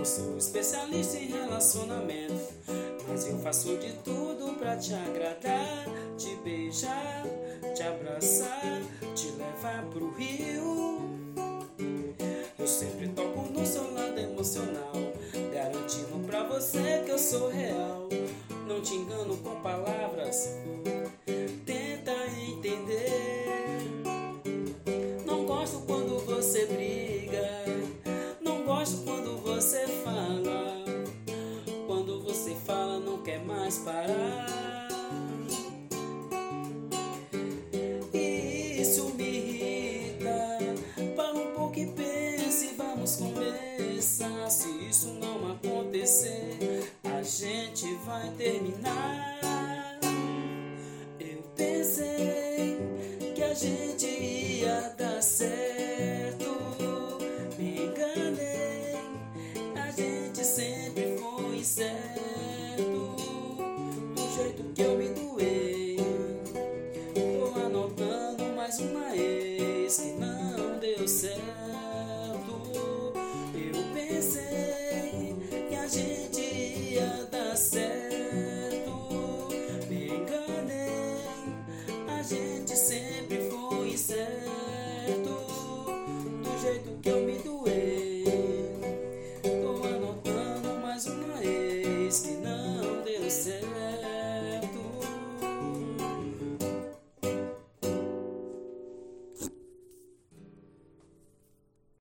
Não sou especialista em relacionamento, mas eu faço de tudo pra te agradar, te beijar, te abraçar, te levar pro Rio. Eu sempre toco no seu lado emocional, garantindo pra você que eu sou real. Não te engano com palavras, tenta entender. Não gosto quando você briga, não gosto quando você fala. Quando você fala não quer mais parar. Isso me irrita. Para um pouco e pense, vamos conversar. Se isso não acontecer, a gente vai terminar. Eu pensei que a gente ia dar certo, me enganei, a gente sempre foi incerto. Do jeito que eu